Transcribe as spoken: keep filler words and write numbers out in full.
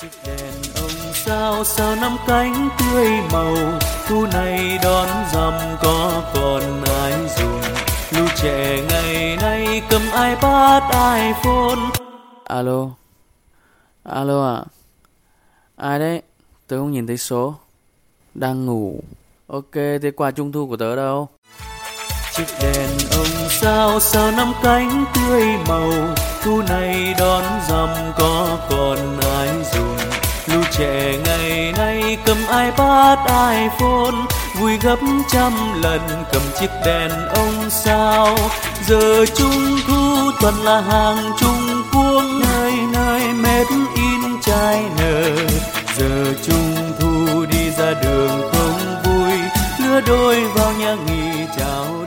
Chiếc đèn ông sao sao năm cánh tươi màu, thu này đón rằm có còn ai dùng. Lũ trẻ ngày nay cầm iPad, iPhone. Alo, alo ạ, ai đấy? Tớ không nhìn thấy số. Đang ngủ. Ok, thế quà trung thu của tớ đâu? Chiếc đèn ông sao sao năm cánh tươi màu, thu này đón rằm có còn ai dùng. Lũ trẻ ngày nay cầm iPad, iPhone, vui gấp trăm lần cầm chiếc đèn ông sao. Giờ trung thu toàn là hàng Trung Quốc, nơi nơi made in China. Giờ trung thu đi ra đường không vui, lứa đôi vào nhà nghỉ chào